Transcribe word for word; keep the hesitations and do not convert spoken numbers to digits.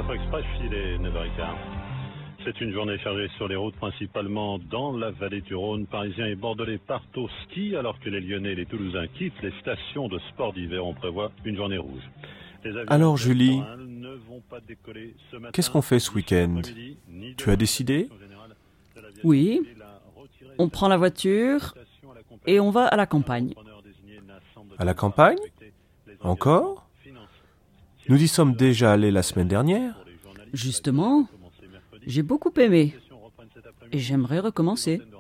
Info Express, il est neuf heures quinze. C'est une journée chargée sur les routes, principalement dans la vallée du Rhône. Parisiens et Bordelais partent au ski, alors que les Lyonnais et les Toulousains quittent les stations de sport d'hiver. On prévoit une journée rouge. Alors Julie, qu'est-ce qu'on fait ce week-end? Tu as décidé? Oui, on prend la voiture et on va à la campagne. À la campagne? Encore? Nous y sommes déjà allés la semaine dernière. Justement, j'ai beaucoup aimé et j'aimerais recommencer.